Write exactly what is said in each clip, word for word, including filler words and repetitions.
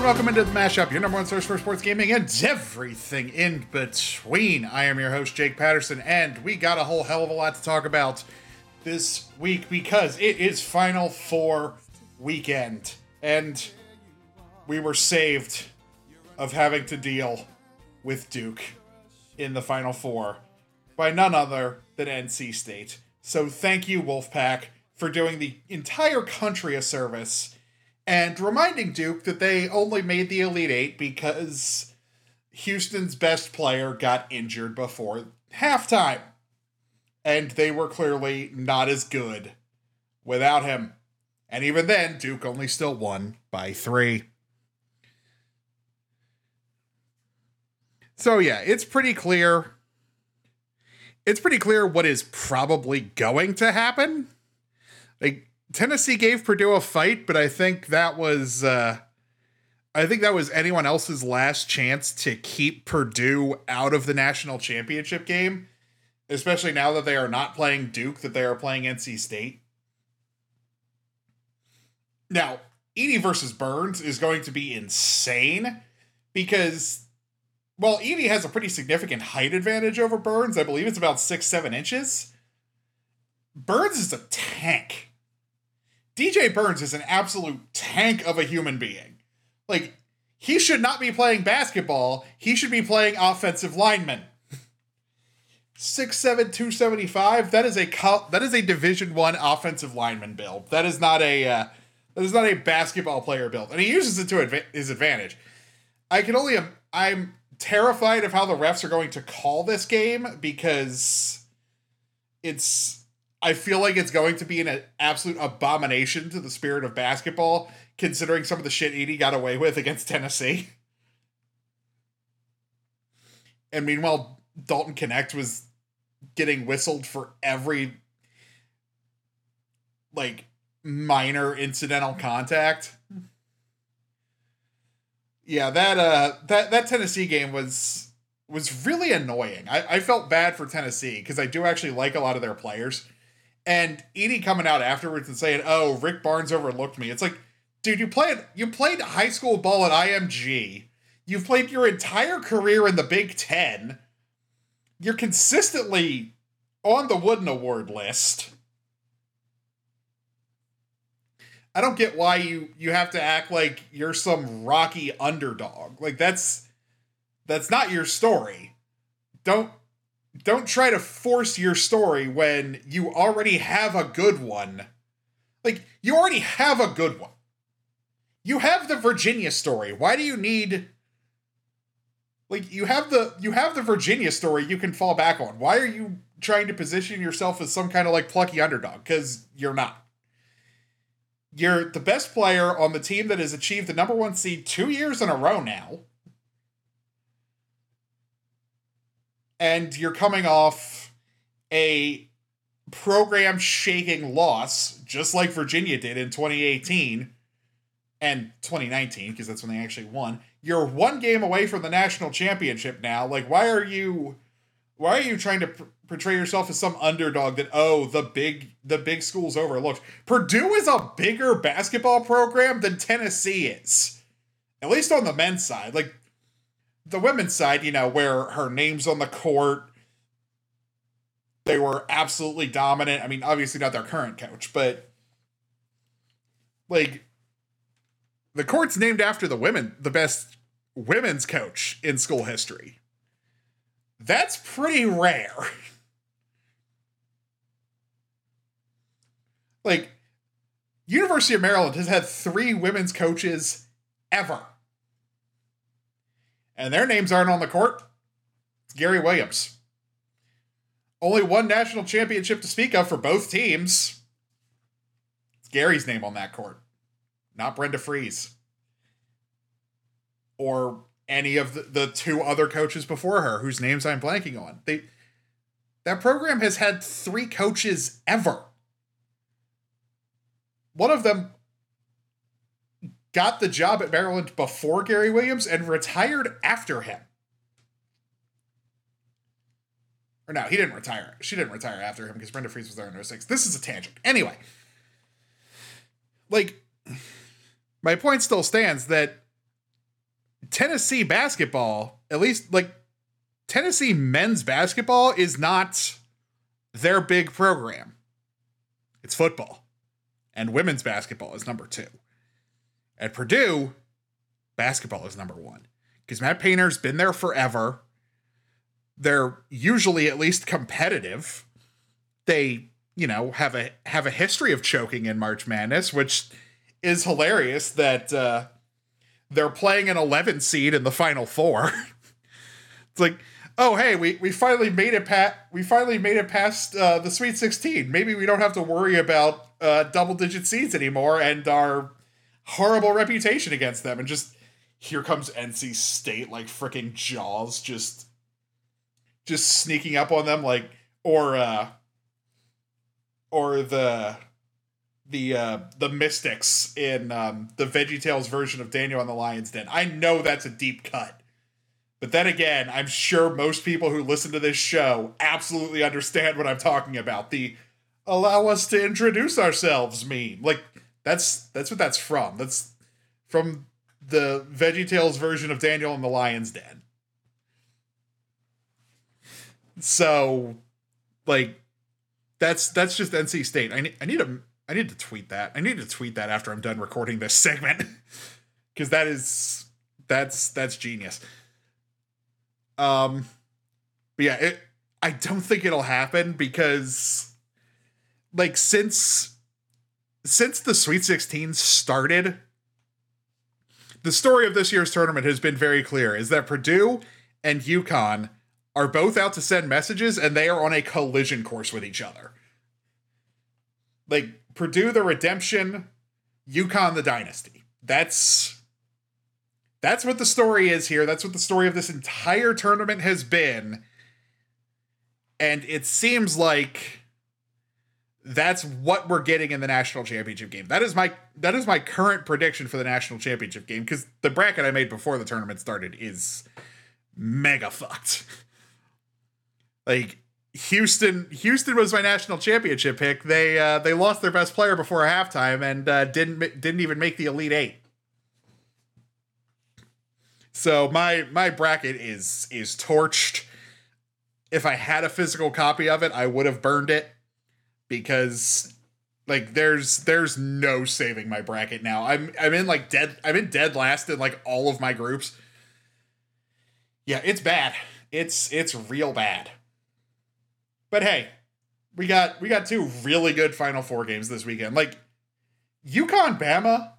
and welcome into the Mashup, your number one source for sports gaming and everything in between. I am your host, Jake Patterson, and we got a whole hell of a lot to talk about this week because it is Final Four weekend, and we were saved of having to deal with Duke in the Final Four by none other than N C State. So thank you, Wolfpack, for doing the entire country a service and reminding Duke that they only made the Elite Eight because Houston's best player got injured before halftime. And they were clearly not as good without him. And even then, Duke only still won by three. So yeah, it's pretty clear. It's pretty clear what is probably going to happen. Like, Tennessee gave Purdue a fight, but I think that was, uh, I think that was anyone else's last chance to keep Purdue out of the national championship game, especially now that they are not playing Duke, that they are playing N C State. Now, Edey versus Burns is going to be insane because, well, Edey has a pretty significant height advantage over Burns. I believe it's about six, seven inches. Burns is a tank. D J Burns is an absolute tank of a human being. Like, he should not be playing basketball. He should be playing offensive lineman. six seven, two seventy-five. That is a co- that is a Division One offensive lineman build. That is not a uh, that is not a basketball player build, and he uses it to adva- his advantage. I can only I'm terrified of how the refs are going to call this game because it's. I feel like it's going to be an absolute abomination to the spirit of basketball, considering some of the shit Edey got away with against Tennessee. And meanwhile, Dalton Connect was getting whistled for every, like, minor incidental contact. Yeah, that uh, that that Tennessee game was was really annoying. I, I felt bad for Tennessee because I do actually like a lot of their players. And Edey coming out afterwards and saying, "Oh, Rick Barnes overlooked me." It's like, dude, you played you played high school ball at I M G. You've played your entire career in the Big Ten. You're consistently on the Wooden Award list. I don't get why you you have to act like you're some rocky underdog. Like, that's that's not your story. Don't Don't try to force your story when you already have a good one. Like, you already have a good one. You have the Virginia story. Why do you need... Like, you have the you have the Virginia story you can fall back on. Why are you trying to position yourself as some kind of, like, plucky underdog? Because you're not. You're the best player on the team that has achieved the number one seed two years in a row now. And you're coming off a program-shaking loss, just like Virginia did in twenty eighteen and twenty nineteen, because that's when they actually won. You're one game away from the national championship now. Like, why are you, why are you trying to pr- portray yourself as some underdog that, oh, the big, the big school's overlooked? Purdue is a bigger basketball program than Tennessee is, at least on the men's side. Like, the women's side, you know, where her name's on the court, they were absolutely dominant. I mean, obviously not their current coach, but, like, the court's named after the women, the best women's coach in school history. That's pretty rare. Like, University of Maryland has had three women's coaches ever. And their names aren't on the court. It's Gary Williams. Only one national championship to speak of for both teams. It's Gary's name on that court. Not Brenda Frese. Or any of the, the two other coaches before her, whose names I'm blanking on. They That program has had three coaches ever. One of them got the job at Maryland before Gary Williams and retired after him. Or no, he didn't retire. She didn't retire after him because Brenda Frese was there in oh six. This is a tangent. Anyway. Like, my point still stands that Tennessee basketball, at least like Tennessee men's basketball, is not their big program. It's football. And women's basketball is number two. At Purdue, basketball is number one. Because Matt Painter's been there forever. They're usually at least competitive. They, you know, have a have a history of choking in March Madness, which is hilarious that uh, they're playing an eleven seed in the Final Four. It's like, oh hey, we, we finally made it pa- we finally made it past uh, the Sweet sixteen. Maybe we don't have to worry about uh, double digit seeds anymore and our horrible reputation against them. And just here comes N C State like freaking Jaws, just just sneaking up on them, like or uh, or the the uh, the Mystics in um, the VeggieTales version of Daniel and the Lion's Den. I know that's a deep cut. But then again, I'm sure most people who listen to this show absolutely understand what I'm talking about. The allow us to introduce ourselves meme. Like, that's that's what that's from. That's from the VeggieTales version of Daniel and the Lion's Den. So, like, that's that's just N C State. I need I need to I need to tweet that. I need to tweet that after I'm done recording this segment. Because that is that's that's genius. Um, but yeah, it, I don't think it'll happen because, like, since, since the Sweet sixteen started, the story of this year's tournament has been very clear, is that Purdue and UConn are both out to send messages, and they are on a collision course with each other. Like, Purdue the redemption, UConn the dynasty. That's... That's what the story is here. That's what the story of this entire tournament has been. And it seems like that's what we're getting in the national championship game. That is my that is my current prediction for the national championship game, because the bracket I made before the tournament started is mega fucked. Like, Houston Houston was my national championship pick. They uh, they lost their best player before halftime and uh, didn't didn't even make the Elite Eight. So my my bracket is is torched. If I had a physical copy of it, I would have burned it, because like there's there's no saving my bracket now. I'm I'm in like dead I'm in dead last in like all of my groups. Yeah, it's bad. It's it's real bad. But hey, we got we got two really good Final Four games this weekend. Like UConn Bama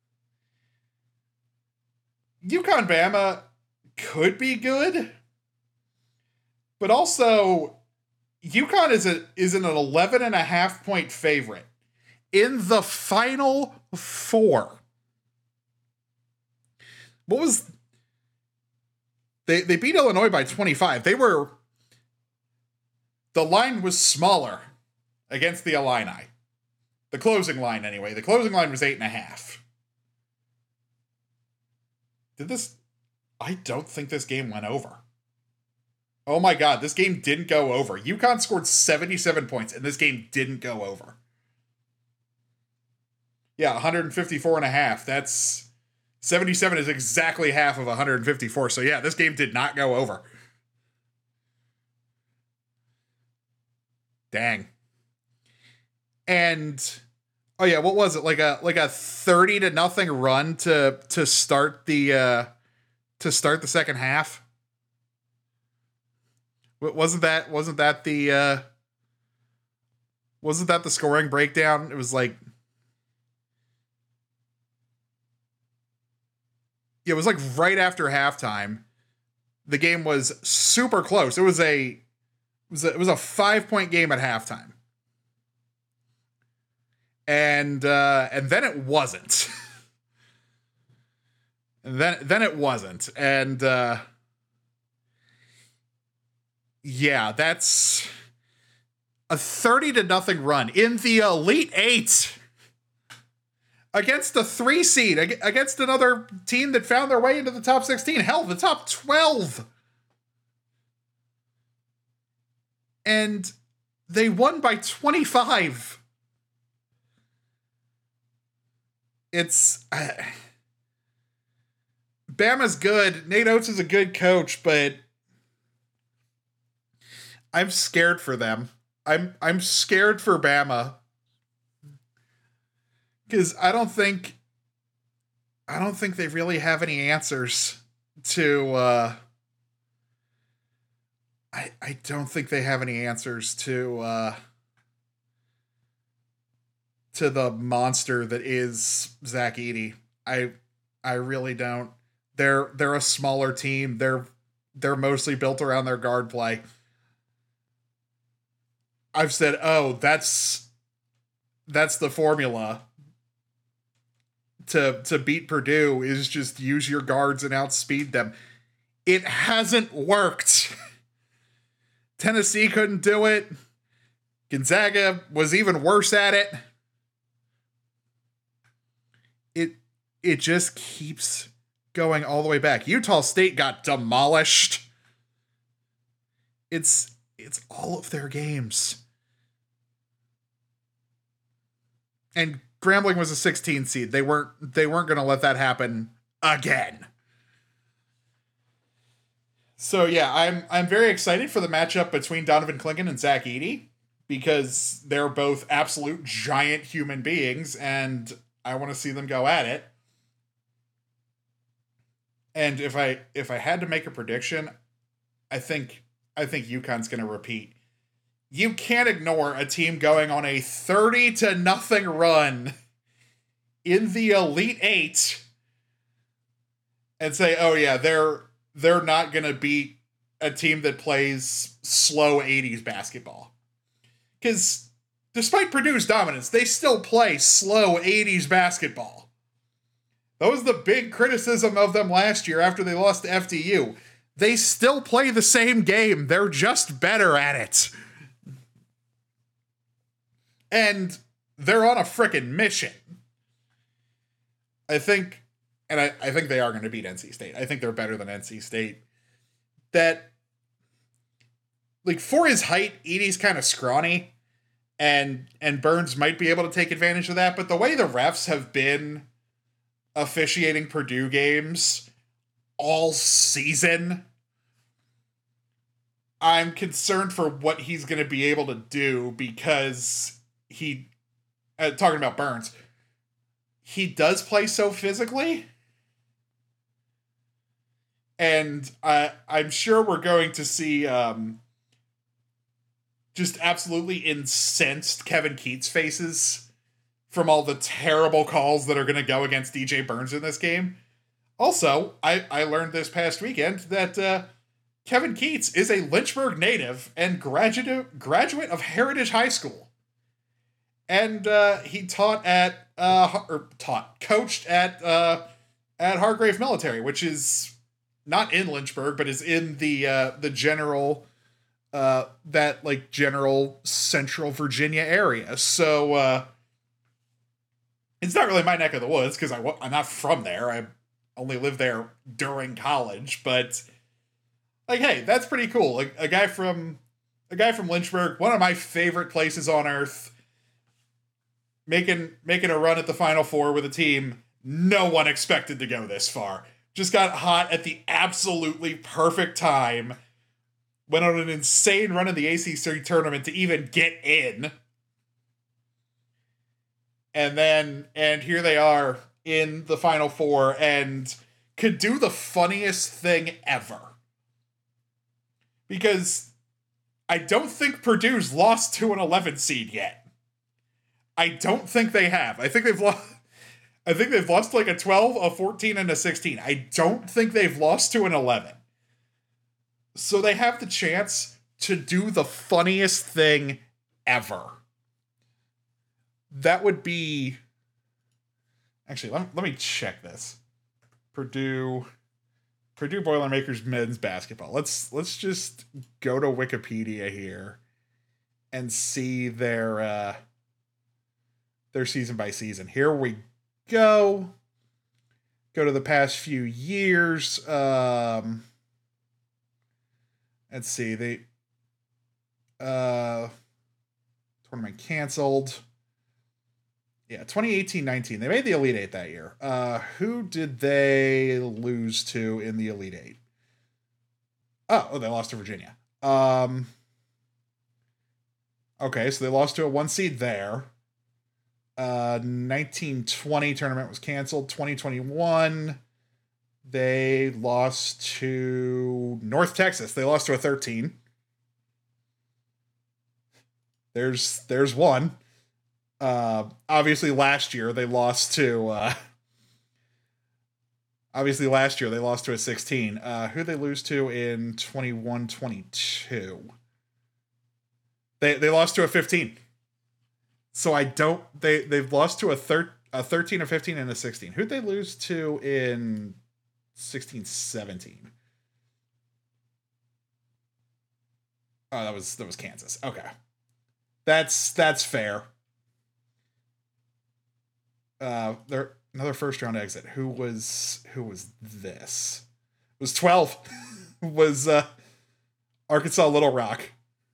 UConn Bama could be good, but also UConn is a is an eleven and a half point favorite in the Final Four. What was they they beat Illinois by twenty-five. They were the line was smaller against the Illini. The closing line anyway. The closing line was eight and a half. Did this... I don't think this game went over. Oh my god, this game didn't go over. UConn scored seventy-seven points, and this game didn't go over. Yeah, one fifty-four and a half. That's... seventy-seven is exactly half of one fifty-four, so yeah, this game did not go over. Dang. And... oh yeah, what was it? Like a like a thirty to nothing run to to start the uh, to start the second half. Wasn't that wasn't that the uh, wasn't that the scoring breakdown? It was like it was like right after halftime. The game was super close. It was a it was a, it was a five point game at halftime. And uh, and then it wasn't. and then then it wasn't. And uh, yeah, that's a thirty to nothing run in the Elite Eight against a three seed, against another team that found their way into the top sixteen. Hell, the top twelve. And they won by twenty-five. It's uh, Bama's good. Nate Oates is a good coach, but I'm scared for them. I'm I'm scared for Bama. Because I don't think I don't think they really have any answers to uh I I don't think they have any answers to uh to the monster that is Zach Edey. I I really don't. They're they're a smaller team. They're they're mostly built around their guard play. I've said, "Oh, that's that's the formula to to beat Purdue is just use your guards and outspeed them." It hasn't worked. Tennessee couldn't do it. Gonzaga was even worse at it. It it just keeps going all the way back. Utah State got demolished. It's it's all of their games. And Grambling was a sixteen seed. They weren't they weren't going to let that happen again. So yeah, I'm I'm very excited for the matchup between Donovan Clingan and Zach Edey because they're both absolute giant human beings and I want to see them go at it. And if I if I had to make a prediction, I think I think UConn's going to repeat. You can't ignore a team going on a thirty to nothing run in the Elite Eight and say, "Oh yeah, they're they're not going to beat a team that plays slow eighties basketball." Because despite Purdue's dominance, they still play slow eighties basketball. That was the big criticism of them last year after they lost to F D U. They still play the same game. They're just better at it. And they're on a frickin' mission. I think, and I, I think they are going to beat N C State. I think they're better than N C State. That, like, for his height, Edey's kind of scrawny, and and Burns might be able to take advantage of that, but the way the refs have been officiating Purdue games all season, I'm concerned for what he's going to be able to do because he, uh, talking about Burns, he does play so physically. And I, I'm sure we're going to see um, just absolutely incensed Kevin Keats faces from all the terrible calls that are going to go against D J Burns in this game. Also, I, I learned this past weekend that uh, Kevin Keats is a Lynchburg native and graduate graduate of Heritage High School. And uh, he taught at, uh, or taught, coached at, uh, at Hargrave Military, which is not in Lynchburg, but is in the, uh, the general, uh, that, like, general central Virginia area. So, uh, it's not really my neck of the woods, because I'm not from there. I only lived there during college, but, like, hey, that's pretty cool. Like, a guy from, a guy from Lynchburg, one of my favorite places on earth, making making a run at the Final Four with a team no one expected to go this far. Just got hot at the absolutely perfect time. Went on an insane run in the A C C tournament to even get in. And then, and here they are in the Final Four and could do the funniest thing ever. Because I don't think Purdue's lost to an eleven seed yet. I don't think they have. I think they've lost. I think they've lost like a twelve, a fourteen, and a sixteen. I don't think they've lost to an eleven. So they have the chance to do the funniest thing ever. That would be. Actually, let me, let me check this. Purdue, Purdue Boilermakers men's basketball. Let's let's just go to Wikipedia here and see their. Uh, Their season by season. Here we go. Go to the past few years. Um, let's see. They uh, tournament canceled. Yeah, twenty eighteen nineteen. They made the Elite Eight that year. Uh, who did they lose to in the Elite Eight? Oh, oh, they lost to Virginia. Um, okay, so they lost to a one seed there. Uh, nineteen twenty tournament was canceled. twenty twenty-one, they lost to North Texas. They lost to a thirteen. There's there's one. Uh, obviously last year they lost to. Uh, obviously last year they lost to a sixteen. Uh, who they lose to in twenty-one twenty-two? They they lost to a fifteen. So I don't. They they've lost to a thir- a thirteen, a fifteen, and a sixteen. Who'd they lose to in sixteen seventeen? Oh, that was that was Kansas. Okay. That's that's fair. Uh, there another first round exit. Who was who was this? It was twelve. was uh, Arkansas Little Rock.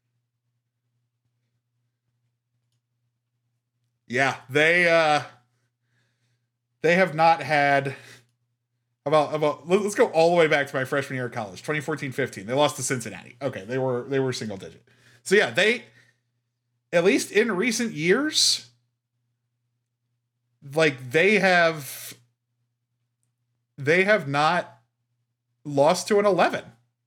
Yeah, they uh, they have not had. About about let's go all the way back to my freshman year of college, twenty fourteen fifteen. They lost to Cincinnati. Okay, they were they were single digit. So yeah, they, at least in recent years, like they have they have not lost to an eleven.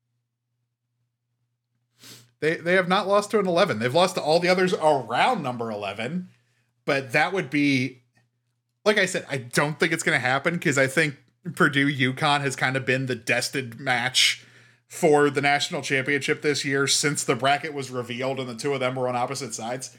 They they have not lost to an eleven. They've lost to all the others around number eleven, but that would be, like I said, I don't think it's going to happen because I think Purdue UConn has kind of been the destined match for the national championship this year since the bracket was revealed and the two of them were on opposite sides.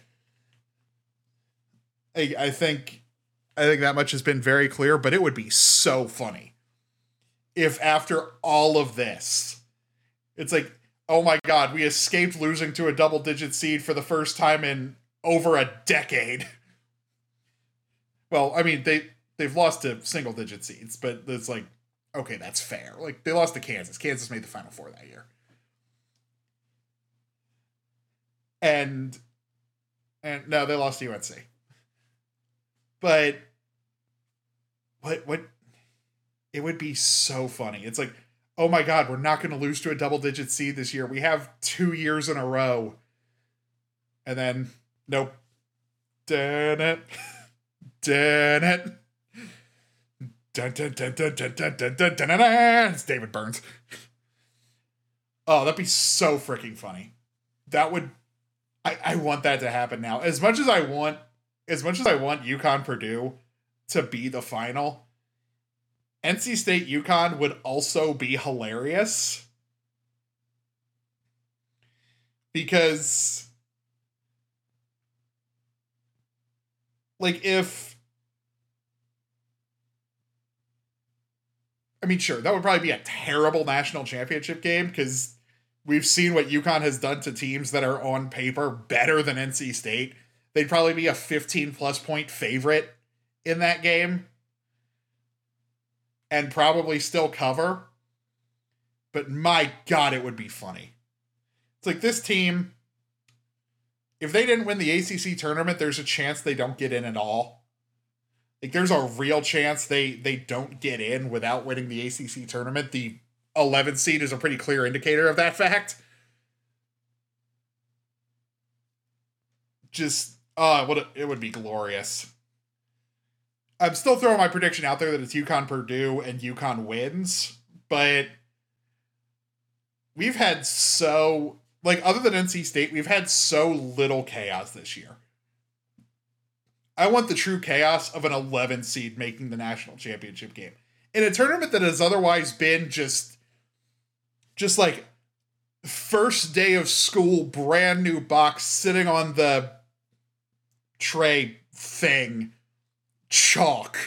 I, I think I think that much has been very clear, but it would be so funny if after all of this, it's like, oh my God, we escaped losing to a double digit seed for the first time in over a decade. Well, I mean, they, they've lost to single digit seeds, but it's like, okay, that's fair. Like, they lost to Kansas. Kansas made the Final Four that year. And, and no, they lost to U N C. But, what, what, it would be so funny. It's like, oh my God, we're not going to lose to a double digit seed this year. We have two years in a row. And then, nope. Damn it. Damn it. Dun, dun, dun, dun, dun, dun, dun, dun, dun, dun. It's David Burns. Oh, that'd be so freaking funny. That would, I, I want that to happen now. As much as I want, as much as I want UConn Purdue to be the final, N C State UConn would also be hilarious. Because, like, if, I mean, sure, that would probably be a terrible national championship game because we've seen what UConn has done to teams that are on paper better than N C State. They'd probably be a fifteen plus point favorite in that game and probably still cover. But my God, it would be funny. It's like this team, if they didn't win the A C C tournament, there's a chance they don't get in at all. Like, there's a real chance they, they don't get in without winning the A C C tournament. The eleventh seed is a pretty clear indicator of that fact. Just, uh, what a, it would be glorious. I'm still throwing my prediction out there that it's UConn Purdue and UConn wins, but we've had so, like, other than N C State, we've had so little chaos this year. I want the true chaos of an eleven seed making the national championship game. In a tournament that has otherwise been just, just like, first day of school, brand new box, sitting on the tray thing, chalk.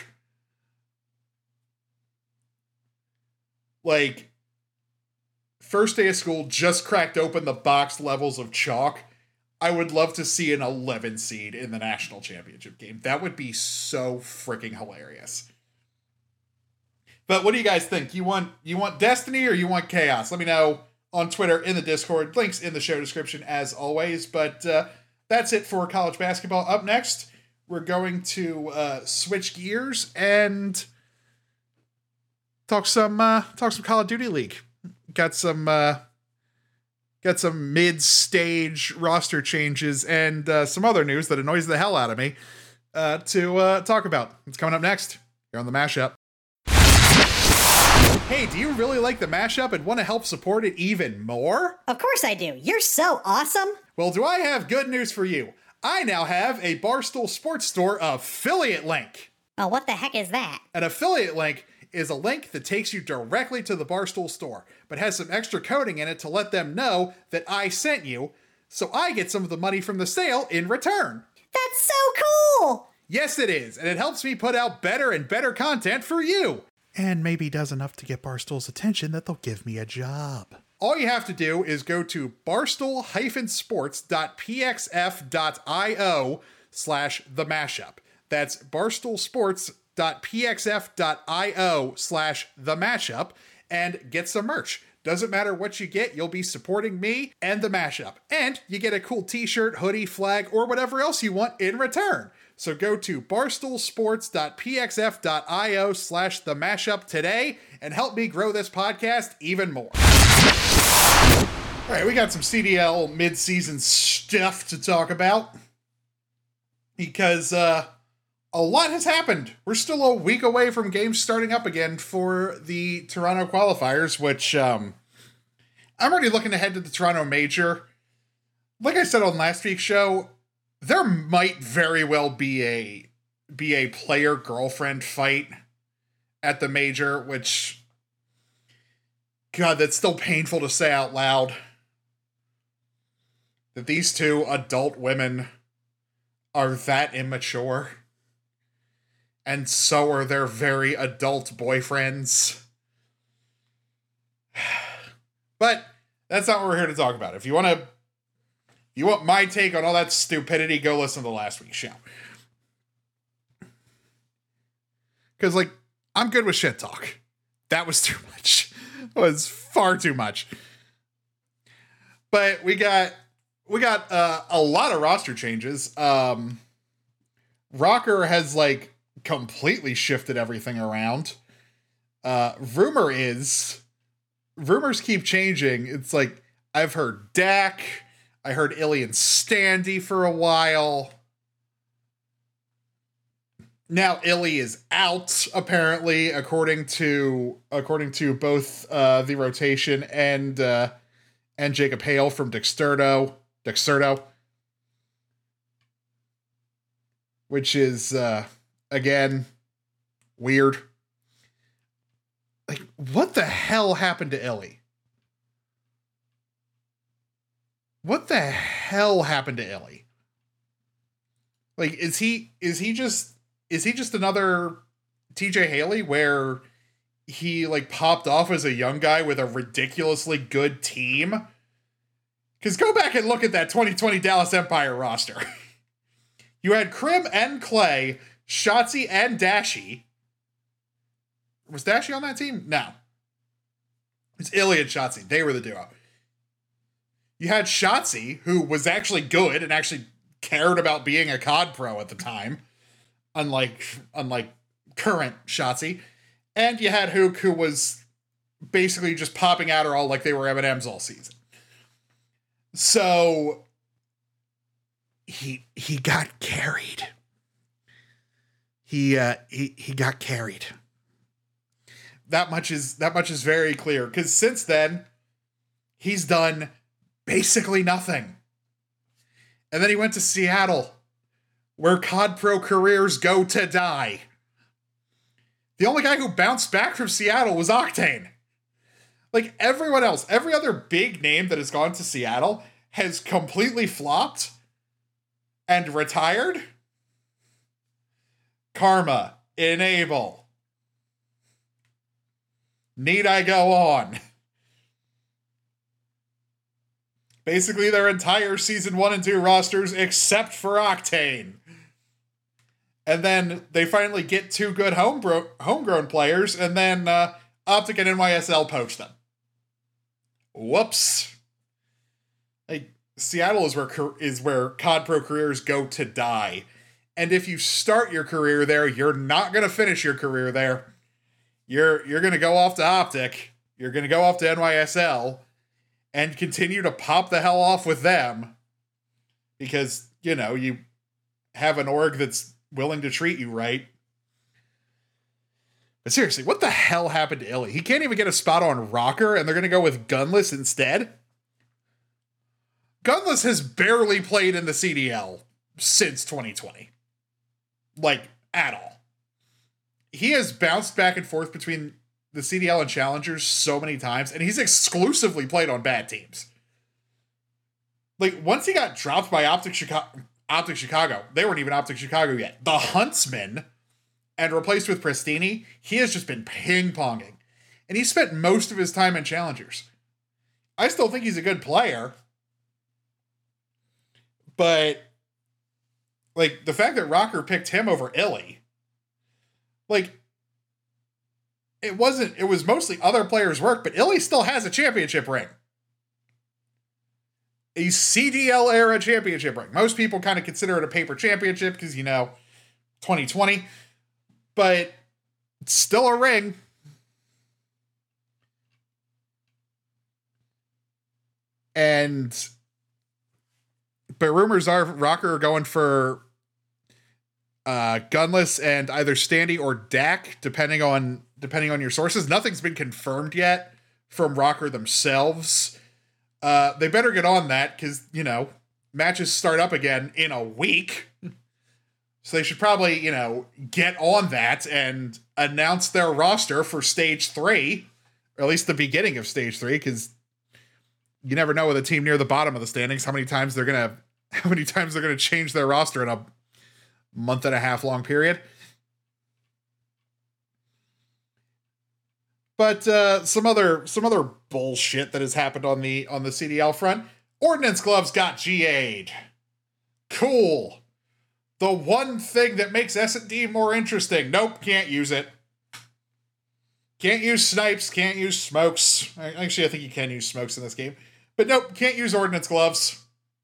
Like, first day of school, just cracked open the box levels of chalk. I would love to see an eleven seed in the national championship game. That would be so freaking hilarious. But what do you guys think? You want you want Destiny or you want Chaos? Let me know on Twitter, in the Discord. Links in the show description as always. But uh, that's it for college basketball. Up next, we're going to uh, switch gears and talk some uh, talk some Call of Duty League. Got some uh, got some mid-stage roster changes and uh, some other news that annoys the hell out of me uh, to uh, talk about. It's coming up next here on the Mashup. Hey, do you really like the Mashup and want to help support it even more? Of course I do. You're so awesome. Well, do I have good news for you? I now have a Barstool Sports Store affiliate link. Oh, what the heck is that? An affiliate link is a link that takes you directly to the Barstool store, but has some extra coding in it to let them know that I sent you, so I get some of the money from the sale in return. That's so cool! Yes, it is, and it helps me put out better and better content for you. And maybe does enough to get Barstool's attention that they'll give me a job. All you have to do is go to barstool-sports.pxf.io slash the mashup. That's barstoolsports.pxf.io slash the mashup and get some merch. Doesn't matter what you get, you'll be supporting me and the mashup. And you get a cool t-shirt, hoodie, flag, or whatever else you want in return. So go to barstoolsports.pxf.io slash the mashup today and help me grow this podcast even more. All right, we got some C D L mid-season stuff to talk about because uh, a lot has happened. We're still a week away from games starting up again for the Toronto qualifiers, which um, I'm already looking ahead to the Toronto Major. Like I said on last week's show, there might very well be a be a player-girlfriend fight at the Major, which, God, that's still painful to say out loud. That these two adult women are that immature. And so are their very adult boyfriends. But that's not what we're here to talk about. If you want to, if you want my take on all that stupidity, go listen to the last week's show. Because, like, I'm good with shit talk. That was too much. It was far too much. But we got we got uh, a lot of roster changes. Um, Rocker has, like, completely shifted everything around. Uh, rumor is, rumors keep changing. It's like, I've heard Dak, I heard Ilian Standy for a while. Now Illy is out, apparently, according to according to both uh, the rotation and uh, and Jacob Hale from Dexerto, Dexerto, which is uh, again weird. Like, what the hell happened to Illy? What the hell happened to Illy? Like, is he is he just is he just another T J Haley where he like popped off as a young guy with a ridiculously good team? Because go back and look at that twenty twenty Dallas Empire roster. You had Krim and Clay, Shotzi and Dashy. Was Dashy on that team? No. It's Illy and Shotzi. They were the duo. You had Shotzi, who was actually good and actually cared about being a C O D pro at the time. Unlike, unlike current Shotzi. And you had Hook, who was basically just popping Adderall like they were M and M's all season. So he he got carried. He uh he he got carried. That much is that much is very clear, because since then he's done basically nothing. And then he went to Seattle, where C O D pro careers go to die. The only guy who bounced back from Seattle was Octane. Like, everyone else, every other big name that has gone to Seattle has completely flopped and retired. Karma, Enable. Need I go on? Basically their entire season one and two rosters except for Octane. And then they finally get two good homebro- homegrown players, and then uh, Optic and N Y S L poach them. Whoops. Like, Seattle is where is where C O D pro careers go to die. And if you start your career there, you're not going to finish your career there. You're you're going to go off to Optic. You're going to go off to N Y S L and continue to pop the hell off with them because, you know, you have an org that's willing to treat you right. But seriously, what the hell happened to Illy? He can't even get a spot on Rocker, and they're going to go with Gunless instead? Gunless has barely played in the C D L since twenty twenty. Like, at all. He has bounced back and forth between the C D L and Challengers so many times, and he's exclusively played on bad teams. Like, once he got dropped by Optic Chicago, Optic Chicago, they weren't even Optic Chicago yet, the Huntsman, and replaced with Prestini, he has just been ping-ponging. And he spent most of his time in Challengers. I still think he's a good player. But, like, the fact that Rocker picked him over Illy, like, it wasn't, it was mostly other players' work, but Illy still has a championship ring. A C D L era championship ring. Most people kind of consider it a paper championship because, you know, twenty twenty. But it's still a ring. And, but rumors are Rocker are going for uh, Gunless and either Standy or Dak, depending on depending on your sources. Nothing's been confirmed yet from Rocker themselves. Uh, they better get on that because, you know, matches start up again in a week. So they should probably, you know, get on that and announce their roster for stage three, or at least the beginning of stage three, because you never know with a team near the bottom of the standings how many times they're gonna how many times they're gonna change their roster in a month and a half long period. But uh, some other some other bullshit that has happened on the on the C D L front. Ordnance Gloves got G A'd. Cool. The one thing that makes S and D more interesting. Nope, can't use it. Can't use snipes, can't use smokes. Actually, I think you can use smokes in this game. But nope, can't use Ordnance Gloves.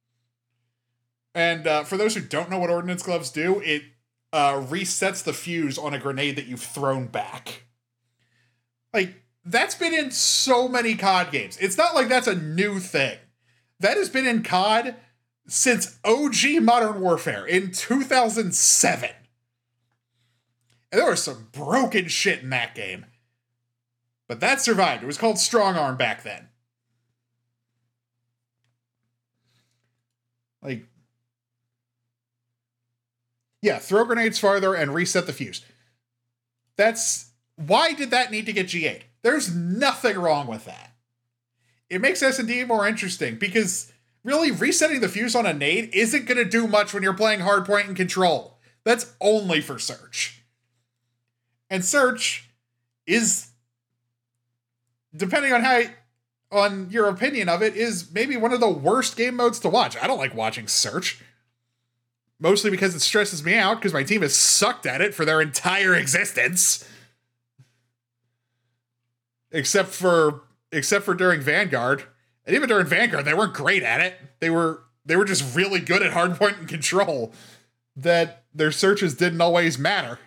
And uh, for those who don't know what Ordnance Gloves do, it uh, resets the fuse on a grenade that you've thrown back. Like, that's been in so many C O D games. It's not like that's a new thing. That has been in C O D since O G Modern Warfare in two thousand seven. And there was some broken shit in that game. But that survived. It was called Strong Arm back then. Like, yeah, throw grenades farther and reset the fuse. That's... Why did that need to get G A'd? There's nothing wrong with that. It makes S and D more interesting because really resetting the fuse on a nade isn't going to do much when you're playing hardpoint and control. That's only for Search. And Search is, depending on how, on your opinion of it, is maybe one of the worst game modes to watch. I don't like watching Search. Mostly because it stresses me out because my team has sucked at it for their entire existence. Except for except for during Vanguard. And even during Vanguard, they weren't great at it. They were they were just really good at hardpoint and control. That their searches didn't always matter.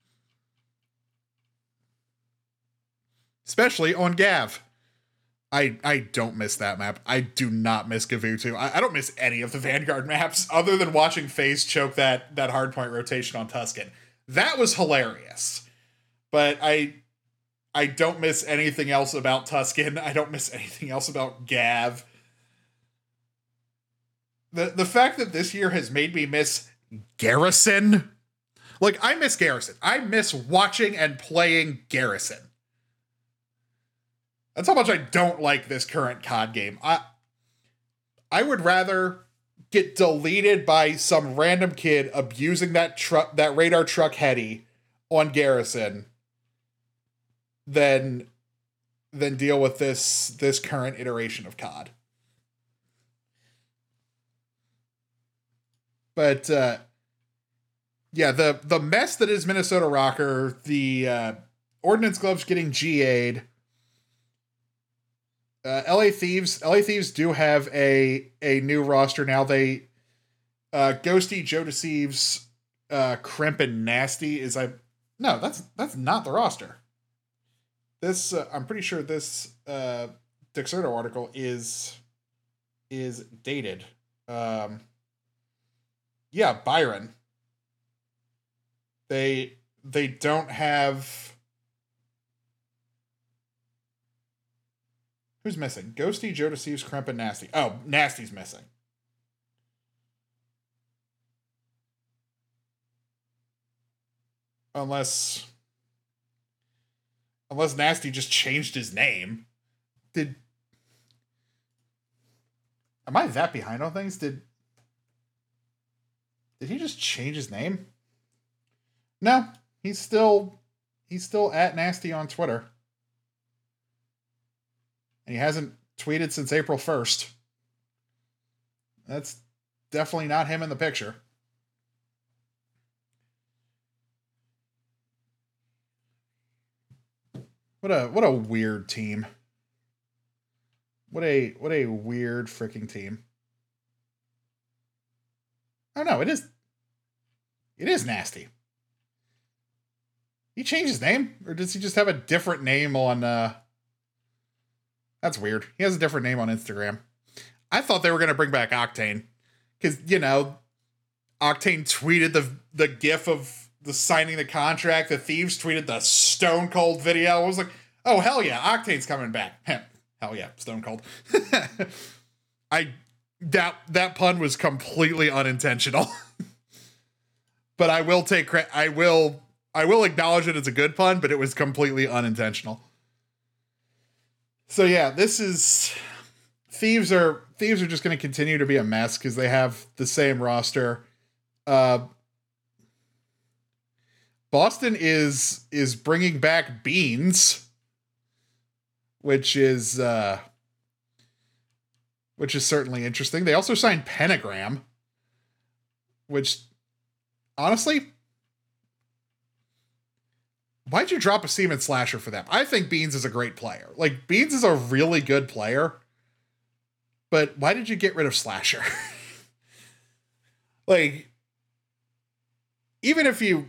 Especially on Gav. I I don't miss that map. I do not miss Gavutu. I, I don't miss any of the Vanguard maps other than watching FaZe choke that, that hardpoint rotation on Tuscan. That was hilarious. But I... I don't miss anything else about Tuscan. I don't miss anything else about Gav. The the fact that this year has made me miss Garrison. Like, I miss Garrison. I miss watching and playing Garrison. That's how much I don't like this current C O D game. I I would rather get deleted by some random kid abusing that truck, that radar truck heady on Garrison than than deal with this this current iteration of C O D. But uh, yeah, the the mess that is Minnesota Rocker, the uh, Ordnance Gloves getting G A'd. Uh, L A Thieves, L A Thieves do have a a new roster now. They uh, Ghosty, Joe Deceives, uh, Crimp and Nasty is I. No, that's that's not the roster. This uh, I'm pretty sure this uh, Dexerto article is is dated. Um, yeah, Byron. They they don't have. Who's missing? Ghosty, Joe Deceives, Crimp, and Nasty. Oh, Nasty's missing. Unless... Unless Nasty just changed his name. Did... Am I that behind on things? Did... Did he just change his name? No. He's still... He's still at Nasty on Twitter. And he hasn't tweeted since April first. That's definitely not him in the picture. What a what a weird team. What a what a weird freaking team. Oh no, it is it is Nasty. He changed his name? Or does he just have a different name on uh That's weird. He has a different name on Instagram. I thought they were going to bring back Octane. Because, you know, Octane tweeted the the gif of the signing the contract. The Thieves tweeted the Stone Cold video. I was like, oh, hell yeah, Octane's coming back. Hell yeah, Stone Cold. I that that pun was completely unintentional. But I will take credit. I will I will acknowledge it as a good pun, but it was completely unintentional. So yeah, this is Thieves are Thieves are just going to continue to be a mess because they have the same roster. Uh, Boston is is bringing back Beans, which is uh, which is certainly interesting. They also signed Pentagram, which honestly, why'd you drop a Seaman Slasher for them? I think Beans is a great player. Like, Beans is a really good player. But why did you get rid of Slasher? Like, even if you...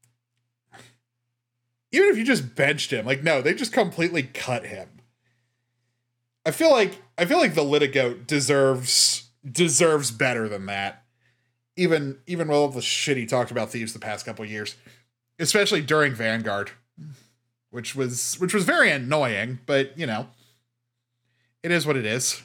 Even if you just benched him. Like, no, they just completely cut him. I feel like... I feel like the Litigoat deserves... Deserves better than that. Even, even with all the shit he talked about Thieves the past couple of years. Especially during Vanguard, which was which was very annoying, but you know, it is what it is.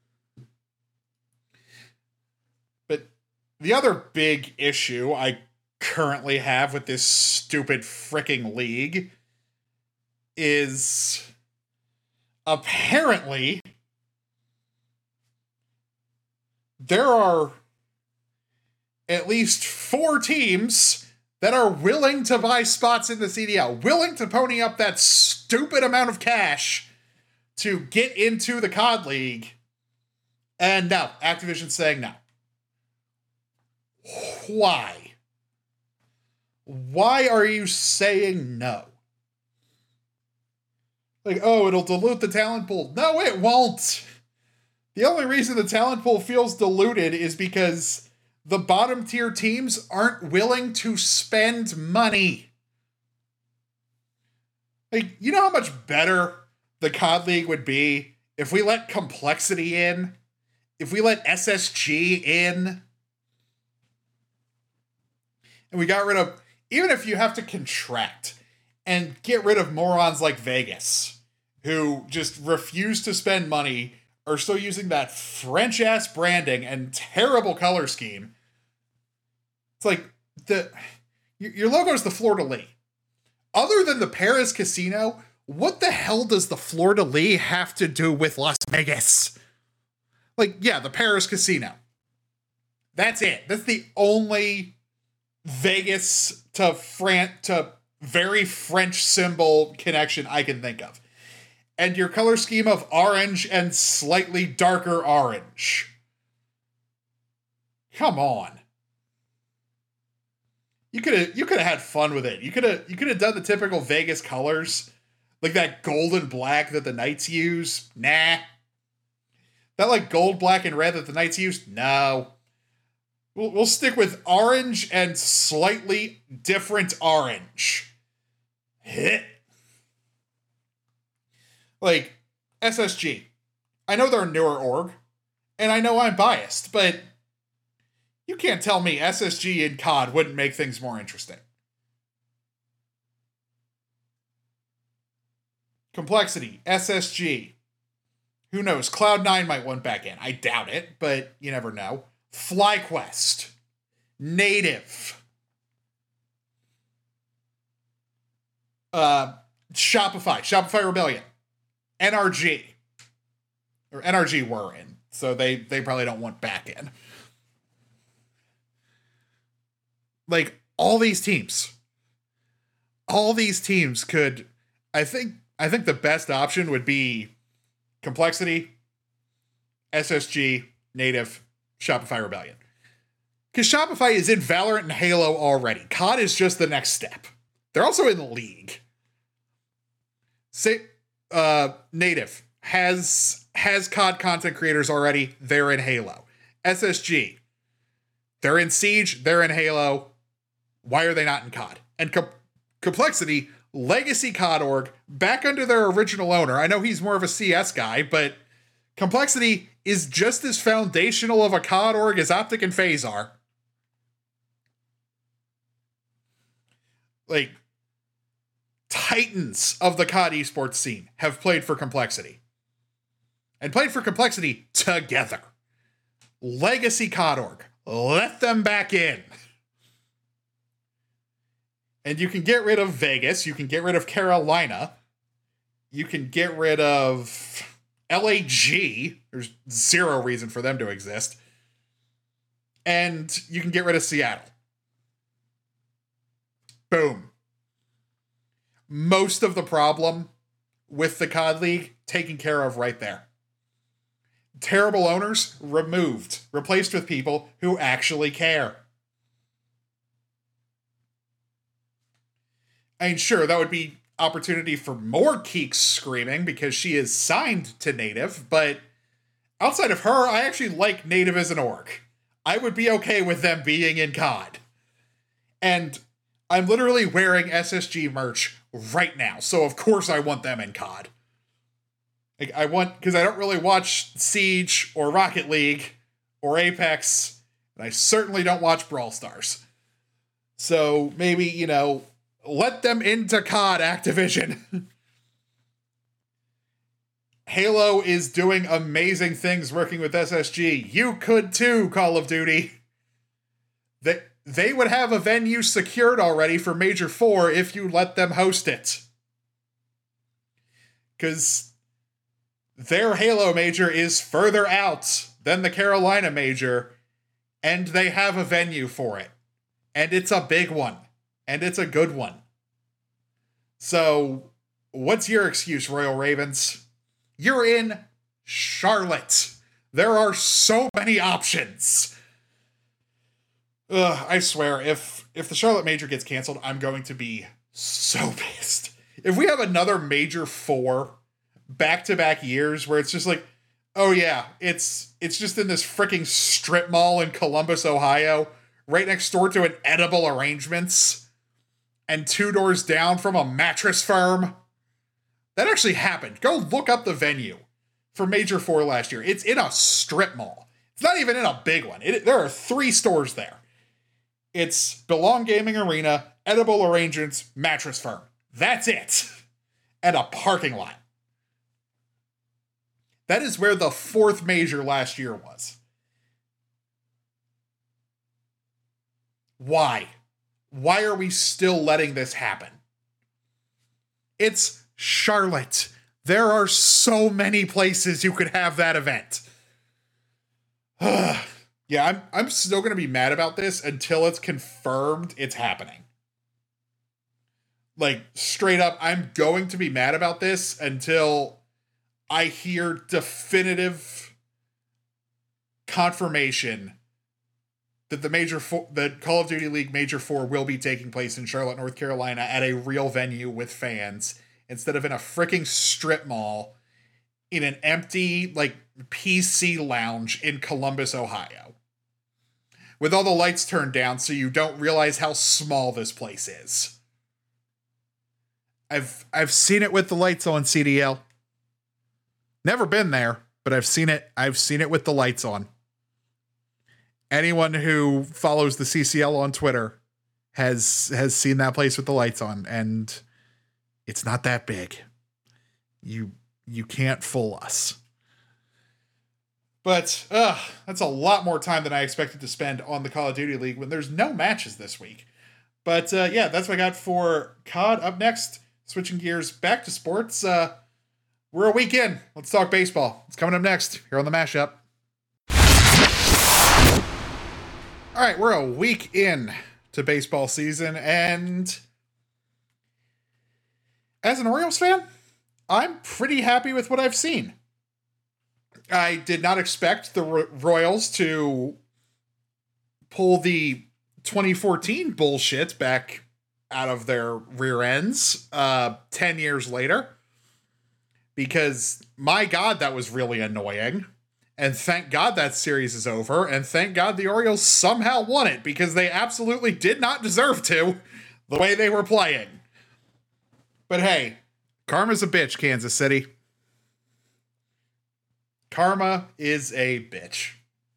But the other big issue I currently have with this stupid fricking league is apparently there are at least four teams that are willing to buy spots in the C D L, willing to pony up that stupid amount of cash to get into the C O D League. And no, Activision's saying no. Why? Why are you saying no? Like, oh, it'll dilute the talent pool. No, it won't. The only reason the talent pool feels diluted is because the bottom tier teams aren't willing to spend money. Like, you know how much better the C O D League would be if we let complexity in? If we let S S G in? And we got rid of, even if you have to contract and get rid of morons like Vegas, who just refuse to spend money, are still using that French-ass branding and terrible color scheme. It's like, the your logo is the Fleur-de-Lis. Other than the Paris Casino, what the hell does the Fleur-de-Lis have to do with Las Vegas? Like, yeah, the Paris Casino. That's it. That's the only Vegas to Fran- to very French symbol connection I can think of. And your color scheme of orange and slightly darker orange. Come on. You could have you could have had fun with it. You could have you could have done the typical Vegas colors, like that gold and black that the Knights use. Nah. That like gold, black, and red that the Knights use. No. We'll, we'll stick with orange and slightly different orange. Hit. Like, S S G. I know they're a newer org, and I know I'm biased, but you can't tell me S S G and C O D wouldn't make things more interesting. Complexity, S S G. Who knows? Cloud nine might want back in. I doubt it, but you never know. FlyQuest. Native. Uh, Shopify. Shopify Rebellion. N R G. Or N R G were in, so they, they probably don't want back in. Like, all these teams. All these teams could... I think I think the best option would be Complexity, S S G, Native, Shopify Rebellion. Because Shopify is in Valorant and Halo already. C O D is just the next step. They're also in the League. Say, uh, Native has, has C O D content creators already. They're in Halo. S S G, they're in Siege. They're in Halo. Why are they not in C O D? And Com- Complexity... Legacy C O D org, back under their original owner. I know he's more of a C S guy, but Complexity is just as foundational of a C O D org as Optic and FaZe are. Like, titans of the C O D esports scene have played for Complexity. And played for Complexity together. Legacy C O D org. Let them back in. And you can get rid of Vegas. You can get rid of Carolina. You can get rid of L A G. There's zero reason for them to exist. And you can get rid of Seattle. Boom. Most of the problem with the C O D League taken care of right there. Terrible owners removed. Replaced with people who actually care. I mean, sure, that would be opportunity for more Keeks screaming because she is signed to Native, but outside of her, I actually like Native as an org. I would be okay with them being in C O D. And I'm literally wearing S S G merch right now, so of course I want them in C O D. Like, I want, because I don't really watch Siege or Rocket League or Apex, and I certainly don't watch Brawl Stars. So maybe, you know, let them into C O D, Activision. Halo is doing amazing things working with S S G. You could too, Call of Duty. They, they would have a venue secured already for Major four if you let them host it. Because their Halo Major is further out than the Carolina Major, and they have a venue for it. And it's a big one. And it's a good one. So, what's your excuse, Royal Ravens? You're in Charlotte. There are so many options. Ugh, I swear, if if the Charlotte Major gets canceled, I'm going to be so pissed. If we have another Major four back-to-back years where it's just like, oh yeah, it's it's just in this freaking strip mall in Columbus, Ohio, right next door to an Edible Arrangements, and two doors down from a mattress firm. That actually happened. Go look up the venue for Major four last year. It's in a strip mall. It's not even in a big one. It, there are three stores there. It's Belong Gaming Arena, Edible Arrangements, Mattress Firm. That's it. And a parking lot. That is where the fourth Major last year was. Why? Why are we still letting this happen? It's Charlotte. There are so many places you could have that event. Yeah, I'm I'm still going to be mad about this until it's confirmed it's happening. Like, straight up, I'm going to be mad about this until I hear definitive confirmation that the major four, the Call of Duty League Major four will be taking place in Charlotte, North Carolina at a real venue with fans instead of in a freaking strip mall in an empty, like, P C lounge in Columbus, Ohio. with all the lights turned down so you don't realize how small this place is. I've I've seen it with the lights on, C D L. Never been there, but I've seen it. I've seen it with the lights on. Anyone who follows the C C L on Twitter has has seen that place with the lights on, and it's not that big. You you can't fool us. But uh, that's a lot more time than I expected to spend on the Call of Duty League when there's no matches this week. But uh, yeah, that's what I got for C O D. Up next, switching gears back to sports. Uh, we're a week in. Let's talk baseball. It's coming up next here on the Mashup. All right, we're a week in to baseball season, and as an Orioles fan, I'm pretty happy with what I've seen. I did not expect the Ro- Royals to pull the twenty fourteen bullshit back out of their rear ends uh, ten years later, because my God, that was really annoying. And thank God that series is over, and thank God the Orioles somehow won it, because they absolutely did not deserve to, the way they were playing. But hey, karma's a bitch, Kansas City. Karma is a bitch.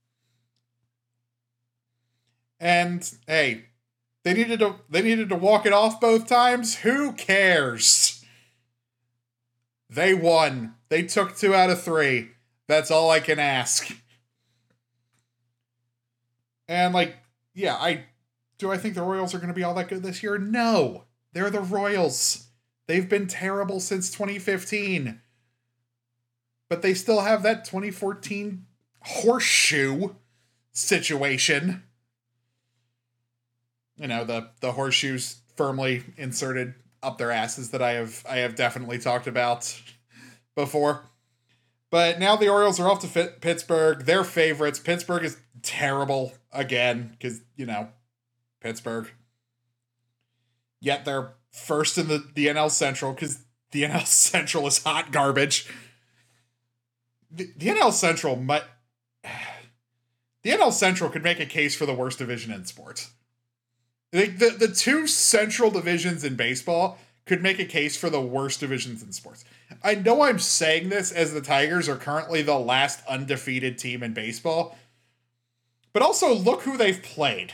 And hey, they needed to they needed to walk it off both times. Who cares? They won. They took two out of three. That's all I can ask. And like, yeah, I do I think the Royals are going to be all that good this year? No. They're the Royals. They've been terrible since twenty fifteen. But they still have that twenty fourteen horseshoe situation. You know, the, the horseshoes firmly inserted up their asses that I have I have definitely talked about before. But now the Orioles are off to fit Pittsburgh. They're favorites. Pittsburgh is terrible again because, you know, Pittsburgh. Yet they're first in the, the N L Central because the N L Central is hot garbage. The, the N L Central might... The N L Central could make a case for the worst division in sports. The, the, the two central divisions in baseball could make a case for the worst divisions in sports. I know I'm saying this as the Tigers are currently the last undefeated team in baseball, but also look who they've played.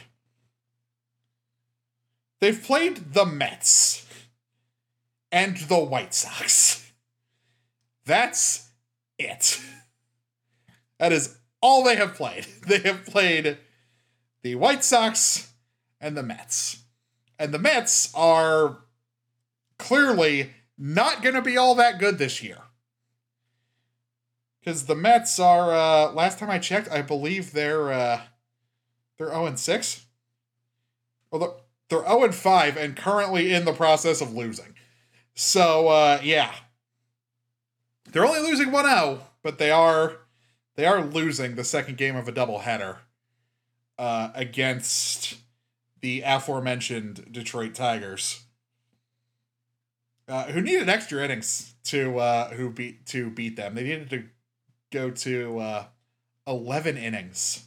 They've played the Mets and the White Sox. That's it. That is all they have played. They have played the White Sox and the Mets. And the Mets are clearly not going to be all that good this year. Because the Mets are, uh, last time I checked, I believe they're, uh, they're oh and six. Well, they're oh and five and currently in the process of losing. So, uh, yeah. They're only losing one oh, but they are, they are losing the second game of a doubleheader, uh, against the aforementioned Detroit Tigers. Uh, who needed extra innings to uh, who beat to beat them. They needed to go to uh, eleven innings.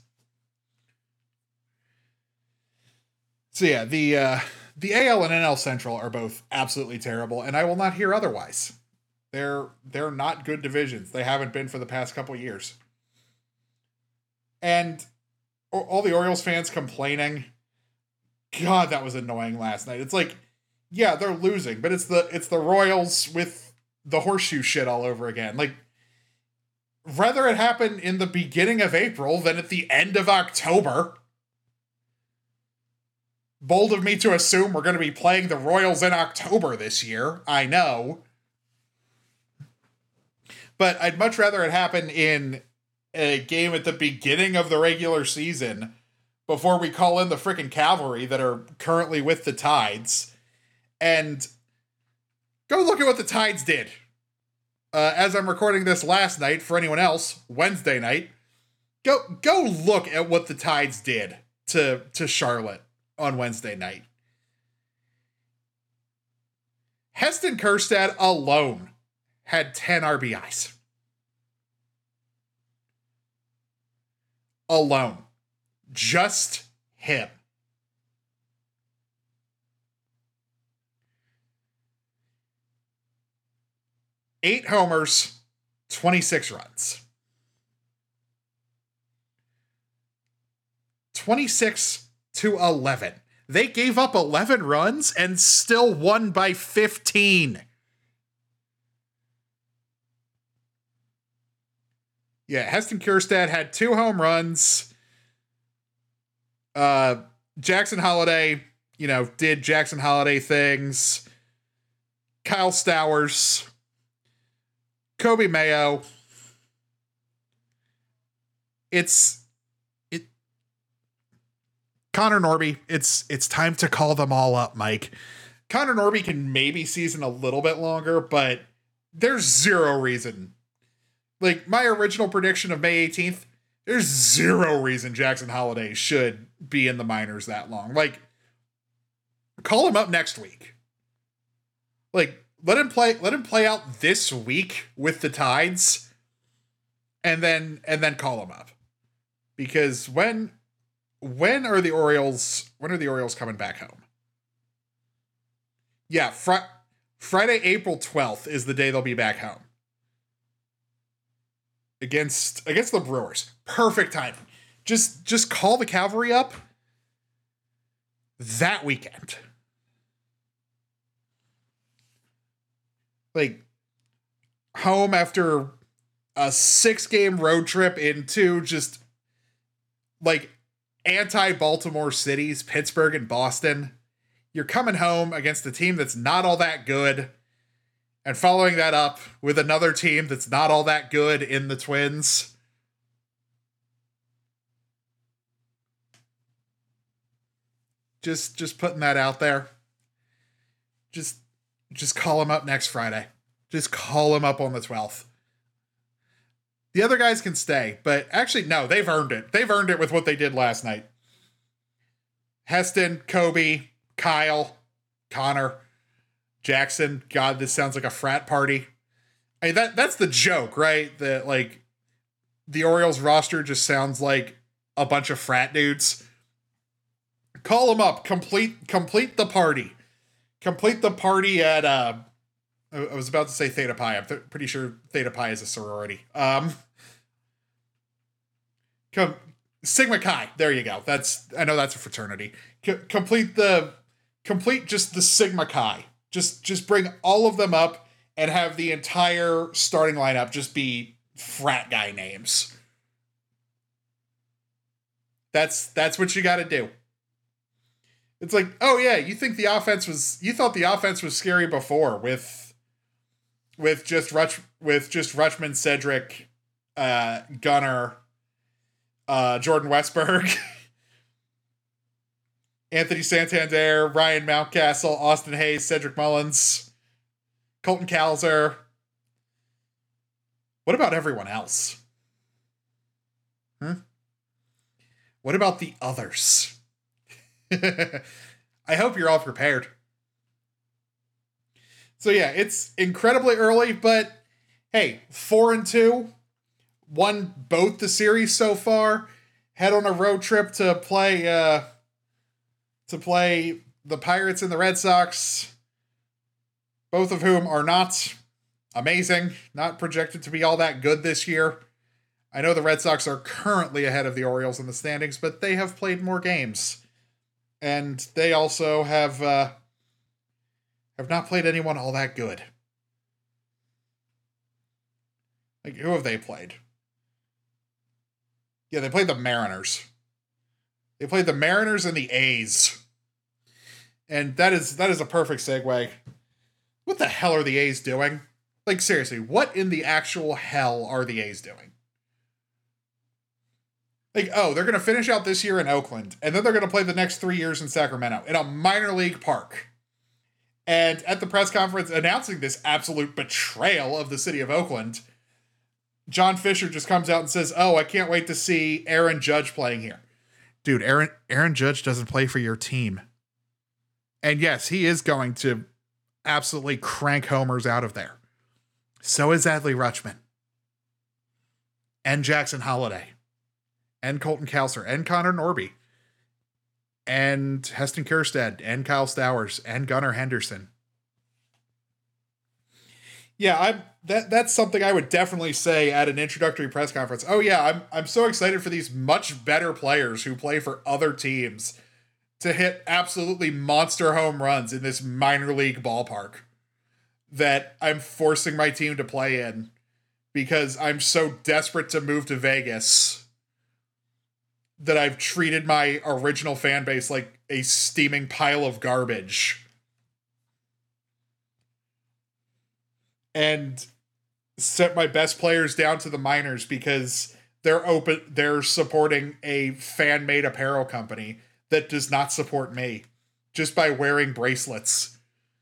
So yeah, the uh, the A L and N L Central are both absolutely terrible, and I will not hear otherwise. They're they're not good divisions. They haven't been for the past couple years. And all the Orioles fans complaining, God, that was annoying last night. It's like, yeah, they're losing, but it's the it's the Royals with the horseshoe shit all over again. Like, rather it happen in the beginning of April than at the end of October. Bold of me to assume we're going to be playing the Royals in October this year. I know. But I'd much rather it happen in a game at the beginning of the regular season before we call in the frickin' cavalry that are currently with the Tides. And go look at what the Tides did. Uh, as I'm recording this last night, for anyone else, Wednesday night, go go look at what the Tides did to, to Charlotte on Wednesday night. Heston Kjerstad alone had ten R B Is. Alone. Just him. Eight homers, twenty-six runs. twenty-six to eleven. They gave up eleven runs and still won by fifteen. Yeah, Heston Kjerstad had two home runs. Uh, Jackson Holliday, you know, did Jackson Holliday things. Kyle Stowers. Kobe Mayo. It's it Connor Norby. It's it's time to call them all up, Mike. Connor Norby can maybe season a little bit longer, but there's zero reason. Like, my original prediction of May eighteenth, there's zero reason Jackson Holliday should be in the minors that long. Like, call him up next week. Like, let him play let him play out this week with the Tides, and then and then call him up. Because when when are the Orioles when are the Orioles coming back home? Yeah, fr- Friday, April twelfth is the day they'll be back home. Against against the Brewers. Perfect timing. Just just call the Cavalry up that weekend. Like, home after a six-game road trip into just, like, anti-Baltimore cities, Pittsburgh and Boston. You're coming home against a team that's not all that good, and following that up with another team that's not all that good in the Twins. Just just putting that out there. Just just call him up next Friday. Just call him up on the twelfth. The other guys can stay, but actually, no, they've earned it. They've earned it with what they did last night. Heston, Kobe, Kyle, Connor, Jackson. God, this sounds like a frat party. I mean, that that's the joke, right? That, like, the Orioles roster just sounds like a bunch of frat dudes. Call them up. Complete complete the party. Complete the party at, uh, I was about to say Theta Pi. I'm th- pretty sure Theta Pi is a sorority. Um, com- Sigma Chi. There you go. That's, I know that's a fraternity. C- complete the, complete just the Sigma Chi. Just, just bring all of them up and have the entire starting lineup just be frat guy names. That's, that's what you got to do. It's like, oh yeah, you think the offense was, you thought the offense was scary before with, with just Rutch, with just Rutschman, Cedric, uh, Gunnar, uh, Jordan Westberg, Anthony Santander, Ryan Mountcastle, Austin Hayes, Cedric Mullins, Colton Cowser. What about everyone else? Hmm? What about the others? I hope you're all prepared. So yeah, it's incredibly early, but hey, four and two, won both the series so far. Head on a road trip to play uh, to play the Pirates and the Red Sox, both of whom are not amazing, not projected to be all that good this year. I know the Red Sox are currently ahead of the Orioles in the standings, but they have played more games. And they also have uh, have not played anyone all that good. Like, who have they played? Yeah, they played the Mariners. They played the Mariners and the A's. And that is that is a perfect segue. What the hell are the A's doing? Like, seriously, what in the actual hell are the A's doing? Like, oh, they're going to finish out this year in Oakland, and then they're going to play the next three years in Sacramento, in a minor league park. And at the press conference announcing this absolute betrayal of the city of Oakland, John Fisher just comes out and says, oh, I can't wait to see Aaron Judge playing here. Dude, Aaron Aaron Judge doesn't play for your team. And yes, he is going to absolutely crank homers out of there. So is Adley Rutschman. And Jackson Holliday. And Colton Cowser. And Connor Norby. and Heston Kjerstad and Kyle Stowers and Gunnar Henderson. Yeah, I'm that that's something I would definitely say at an introductory press conference. Oh yeah, I'm I'm so excited for these much better players who play for other teams to hit absolutely monster home runs in this minor league ballpark that I'm forcing my team to play in because I'm so desperate to move to Vegas that I've treated my original fan base like a steaming pile of garbage. And sent my best players down to the minors because they're open they're supporting a fan-made apparel company that does not support me just by wearing bracelets.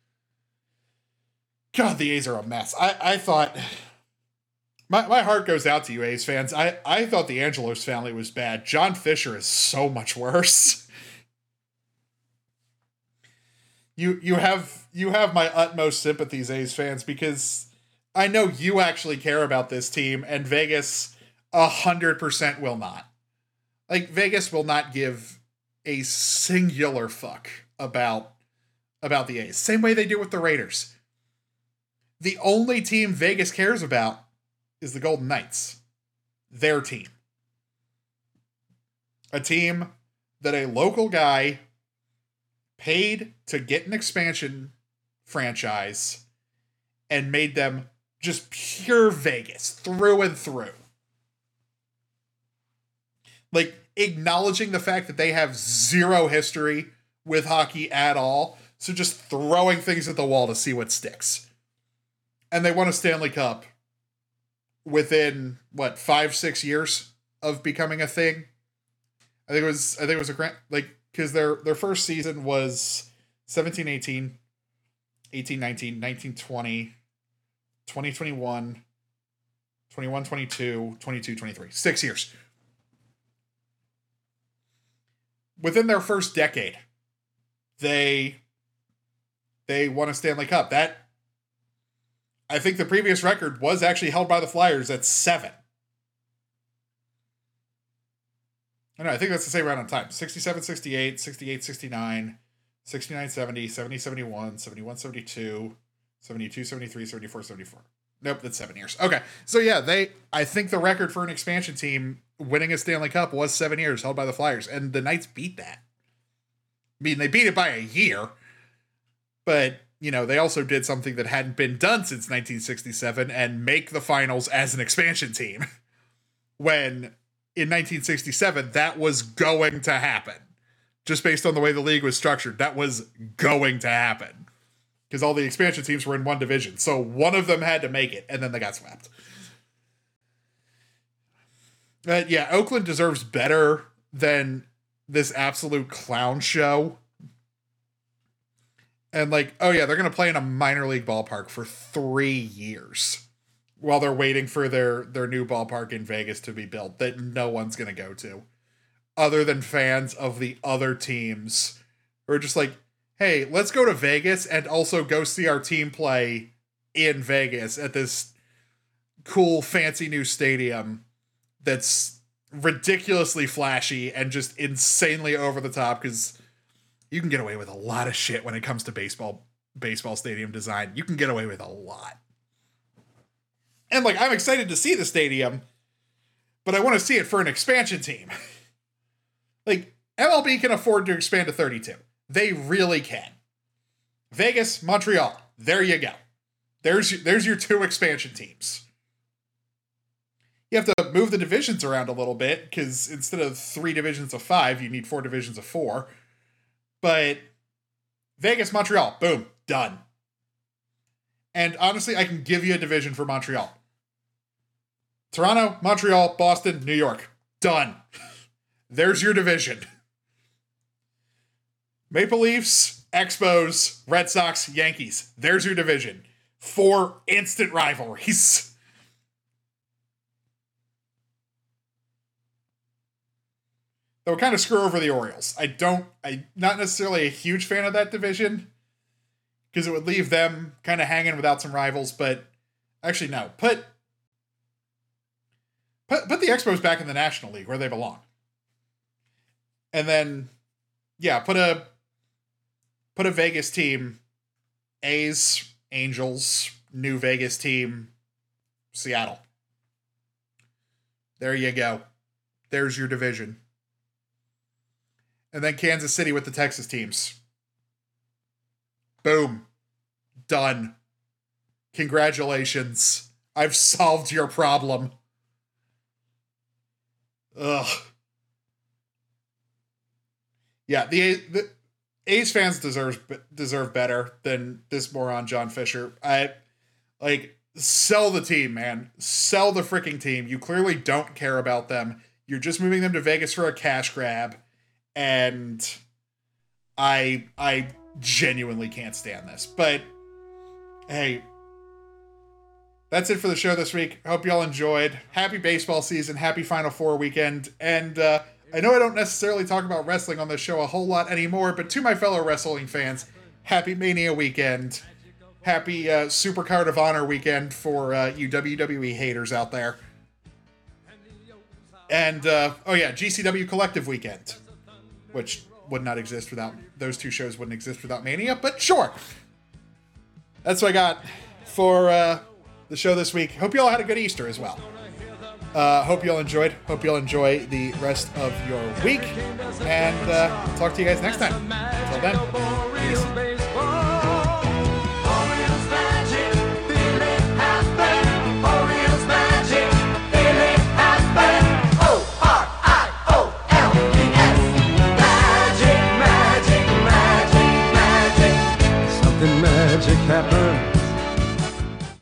God, the A's are a mess. I, I thought my, my heart goes out to you, A's fans. I, I thought the Angelos family was bad. John Fisher is so much worse. You you have you have my utmost sympathies, A's fans, because I know you actually care about this team, and Vegas a hundred percent will not. Like, Vegas will not give a singular fuck about about the A's. Same way they do with the Raiders. The only team Vegas cares about is the Golden Knights. Their team. A team that a local guy paid to get an expansion franchise and made them just pure Vegas through and through. Like, acknowledging the fact that they have zero history with hockey at all, so just throwing things at the wall to see what sticks. And they won a Stanley Cup within, what, five, six years of becoming a thing? I think it was, I think it was a grant, like, because their, their first season was seventeen eighteen, eighteen nineteen, nineteen twenty, twenty twenty-one, twenty-one twenty-two, twenty-two twenty-three. Six years. Within their first decade, they they won a Stanley Cup. That, I think the previous record was actually held by the Flyers at seven. I know, I think that's the same round on time. sixty-seven sixty-eight, sixty-eight sixty-nine, sixty-nine seventy, seventy seventy-one, seventy-one seventy-two, seventy-two seventy-three, seventy-four seventy-four. Nope, that's seven years. Okay, so yeah, they. I think the record for an expansion team winning a Stanley Cup was seven years, held by the Flyers, and the Knights beat that. I mean, they beat it by a year, but, you know, they also did something that hadn't been done since nineteen sixty-seven and make the finals as an expansion team. When in nineteen sixty-seven, that was going to happen. Just based on the way the league was structured, that was going to happen. Because all the expansion teams were in one division. So one of them had to make it, and then they got swept. But yeah, Oakland deserves better than this absolute clown show. And like, oh yeah, they're going to play in a minor league ballpark for three years while they're waiting for their, their new ballpark in Vegas to be built that no one's going to go to. Other than fans of the other teams who are just like, hey, let's go to Vegas and also go see our team play in Vegas at this cool, fancy new stadium that's ridiculously flashy and just insanely over the top, because you can get away with a lot of shit when it comes to baseball baseball stadium design. You can get away with a lot. And like, I'm excited to see the stadium, but I want to see it for an expansion team. Like, M L B can afford to expand to thirty-two. They really can. Vegas, Montreal, there you go. There's, there's your two expansion teams. You have to move the divisions around a little bit, because instead of three divisions of five, you need four divisions of four. But Vegas, Montreal, boom, done. And honestly, I can give you a division for Montreal. Toronto, Montreal, Boston, New York, done. There's your division. Maple Leafs, Expos, Red Sox, Yankees. There's your division. Four instant rivalries. That would kind of screw over the Orioles. I don't, I'm not necessarily a huge fan of that division, because it would leave them kind of hanging without some rivals, but actually no. Put, put, put the Expos back in the National League where they belong. And then yeah, put a put a Vegas team, A's, Angels, new Vegas team, Seattle. There you go. There's your division. And then Kansas City with the Texas teams. Boom. Done. Congratulations. I've solved your problem. Ugh. Yeah, the, the A's fans deserve deserve better than this moron John Fisher. I like sell the team, man. Sell the freaking team. You clearly don't care about them. You're just moving them to Vegas for a cash grab, and I I genuinely can't stand this. But hey, that's it for the show this week. Hope y'all enjoyed. Happy baseball season. Happy Final Four weekend. And uh, I know I don't necessarily talk about wrestling on this show a whole lot anymore, but to my fellow wrestling fans, happy Mania weekend. Happy uh, Supercard of Honor weekend for uh, you W W E haters out there. And, uh, oh yeah, G C W Collective weekend, which would not exist without, those two shows wouldn't exist without Mania, but sure. That's what I got for uh, the show this week. Hope you all had a good Easter as well. Uh, hope you all enjoyed. Hope you all enjoy the rest of your week. And uh, talk to you guys next time. Until then.